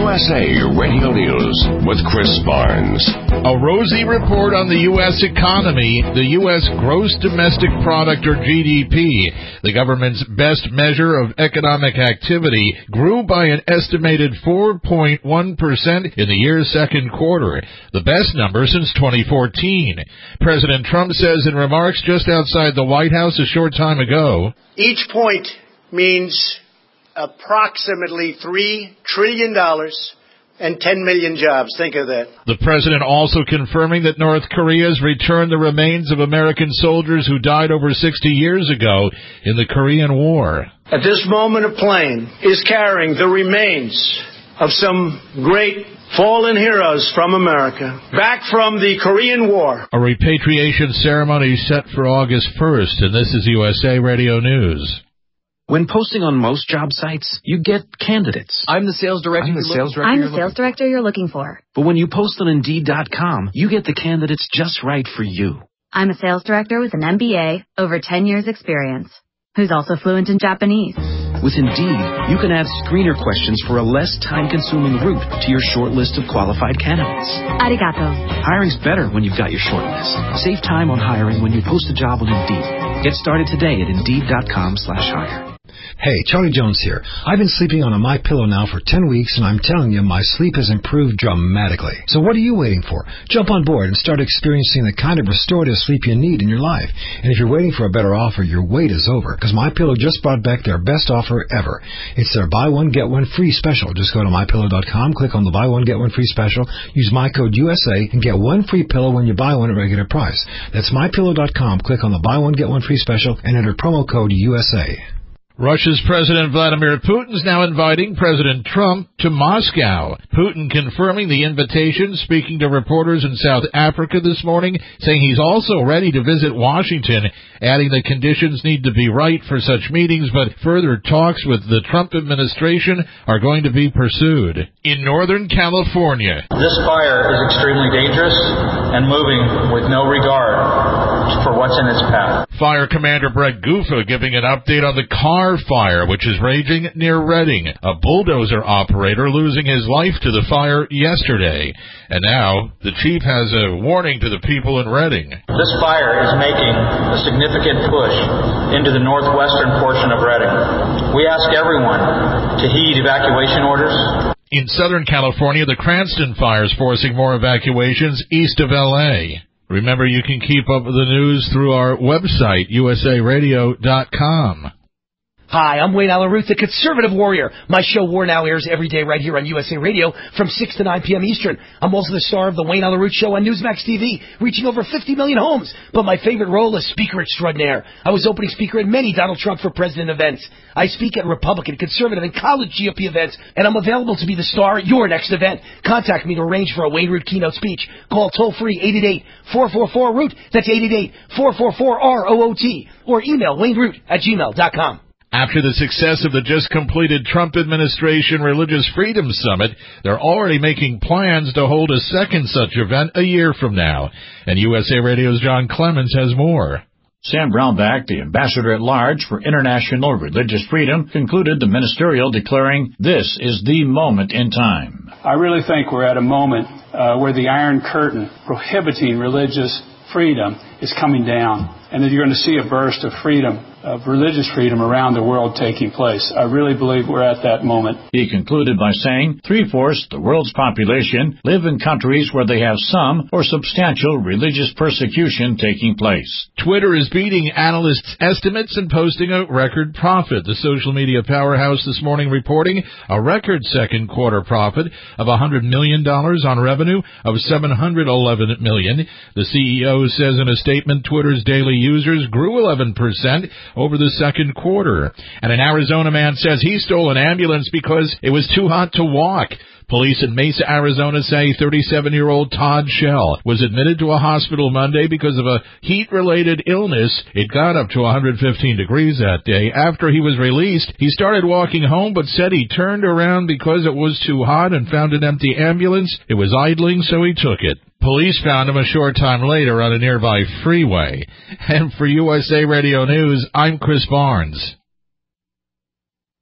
USA Radio News with Chris Barnes. A rosy report on the U.S. economy. The U.S. gross domestic product, or GDP, the government's best measure of economic activity, grew by an estimated 4.1% in the year's second quarter, the best number since 2014. President Trump says in remarks just outside the White House a short time ago, each point means approximately $3 trillion and 10 million jobs. Think of that. The president also confirming that North Korea has returned the remains of American soldiers who died over 60 years ago in the Korean War. At this moment, a plane is carrying the remains of some great fallen heroes from America, back from the Korean War. A repatriation ceremony set for August 1st, and this is USA Radio News. When posting on most job sites, you get candidates. I'm the sales director. I'm the sales director you're looking for. But when you post on Indeed.com, you get the candidates just right for you. I'm a sales director with an MBA, over 10 years experience, who's also fluent in Japanese. With Indeed, you can add screener questions for a less time-consuming route to your short list of qualified candidates. Arigato. Hiring's better when you've got your short list. Save time on hiring when you post a job on Indeed. Get started today at Indeed.com/hire. Hey, Charlie Jones here. I've been sleeping on a MyPillow now for 10 weeks, and I'm telling you, my sleep has improved dramatically. So what are you waiting for? Jump on board and start experiencing the kind of restorative sleep you need in your life. And if you're waiting for a better offer, your wait is over, because MyPillow just brought back their best offer ever. It's their buy one, get one free special. Just go to MyPillow.com, click on the buy one, get one free special, use my code USA, and get one free pillow when you buy one at regular price. That's MyPillow.com, click on the buy one, get one free special, and enter promo code USA. Russia's President Vladimir Putin is now inviting President Trump to Moscow. Putin confirming the invitation, speaking to reporters in South Africa this morning, saying he's also ready to visit Washington, adding the conditions need to be right for such meetings, but further talks with the Trump administration are going to be pursued. In Northern California, this fire is extremely dangerous and moving with no regard for what's in its path. Fire Commander Brett Gufa giving an update on the Carr fire, which is raging near Redding. A bulldozer operator losing his life to the fire yesterday. And now, the chief has a warning to the people in Redding. This fire is making a significant push into the northwestern portion of Redding. We ask everyone to heed evacuation orders. In Southern California, the Cranston fire is forcing more evacuations east of L.A. Remember, you can keep up with the news through our website, usaradio.com. Hi, I'm Wayne Allyn Root, the conservative warrior. My show War Now airs every day right here on USA Radio from 6 to 9 p.m. Eastern. I'm also the star of the Wayne Allyn Root Show on Newsmax TV, reaching over 50 million homes. But my favorite role is speaker extraordinaire. I was opening speaker at many Donald Trump for President events. I speak at Republican, conservative, and college GOP events, and I'm available to be the star at your next event. Contact me to arrange for a Wayne Root keynote speech. Call toll-free 888-444-ROOT. That's 888-444-ROOT. Or email wayneroot@gmail.com. After the success of the just completed Trump administration Religious Freedom Summit, they're already making plans to hold a second such event a year from now. And USA Radio's John Clemens has more. Sam Brownback, the ambassador-at-large for international religious freedom, concluded the ministerial declaring, "This is the moment in time." I really think we're at a moment where the Iron Curtain prohibiting religious freedom is coming down, and that you're going to see a burst of freedom, of religious freedom around the world taking place. I really believe we're at that moment. He concluded by saying 3/4 the world's population live in countries where they have some or substantial religious persecution taking place. Twitter is beating analysts' estimates and posting a record profit. The social media powerhouse this morning reporting a record second quarter profit of $100 million on revenue of $711 million. The CEO says in a statement Twitter's daily users grew 11% over the second quarter. And an Arizona man says he stole an ambulance because it was too hot to walk. Police in Mesa, Arizona say 37-year-old Todd Shell was admitted to a hospital Monday because of a heat-related illness. It got up to 115 degrees that day. After he was released, he started walking home but said he turned around because it was too hot and found an empty ambulance. It was idling, so he took it. Police found him a short time later on a nearby freeway. And for USA Radio News, I'm Chris Barnes.